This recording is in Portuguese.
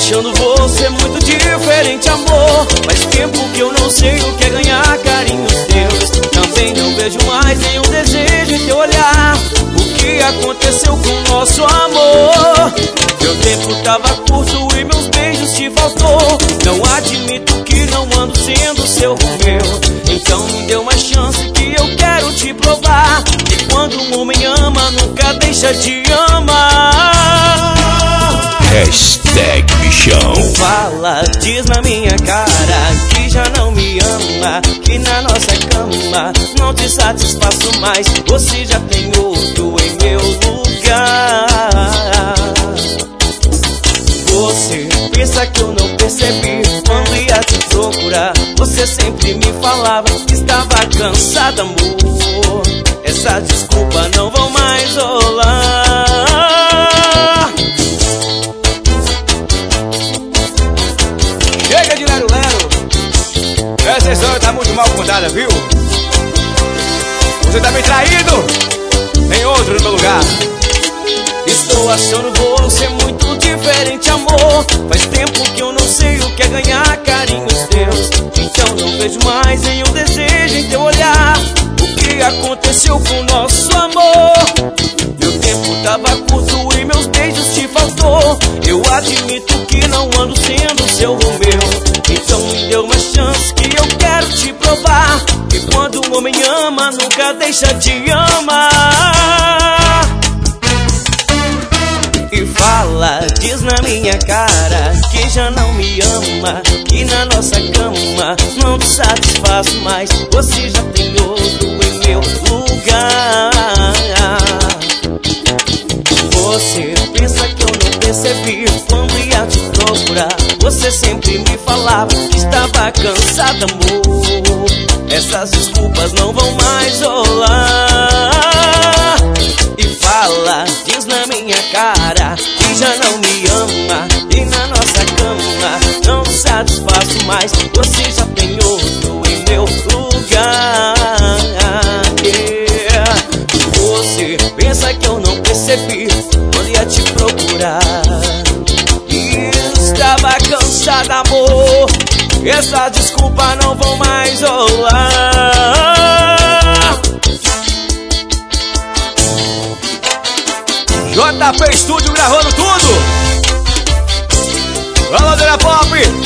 achando você muito diferente, amor. Faz tempo que eu não sei o que é ganhar carinhos teus. Também não vejo mais nenhum desejo em teu olhar. O que aconteceu com o nosso amor? Meu tempo tava curto e meus beijos te faltou. Não admito que não ando sendo seu Romeu. Então me dê uma chance que eu quero te provar que quando um homem ama, nunca deixa de amar. Hashtag bichão. Fala, diz na minha cara que já não me ama, que na nossa cama não te satisfaço mais. Você já tem outro em meu lugar. Você pensa que eu não percebi quando ia te procurar. Você sempre me falava que estava cansada, amor. Essas desculpas não vão mais rolar. Chega de lero-lero. Essa história tá muito mal contada, viu? Você tá bem traído. Tem outro no meu lugar. Estou achando você muito diferente, amor. Faz tempo que eu não sei o que é ganhar carinhos teus. Então não vejo mais nenhum desejo em teu olhar. O que aconteceu com o nosso amor? Meu tempo tava curto e meus beijos te faltou. Eu admito que não ando sendo seu Romeu. Então me dê uma chance que eu quero te provar que quando um homem ama, nunca deixa de amar. E fala, diz na minha cara que já não me ama, que na nossa cama não te satisfaço mais. Você já tem outro em meu lugar. Você pensa que eu não percebi quando ia te procurar. Você sempre me falava que estava cansada, amor. Essas desculpas não vão mais rolar. E fala, diz na minha cara que já não me ama, e na nossa cama não te satisfaço mais. Você já tem outro em meu lugar. Yeah. Você pensa que eu não percebi quando ia te procurar. Estava cansada, amor. Essas desculpas não vão mais rolar. JP Studio gravando tudo. Alô, Dona Pop.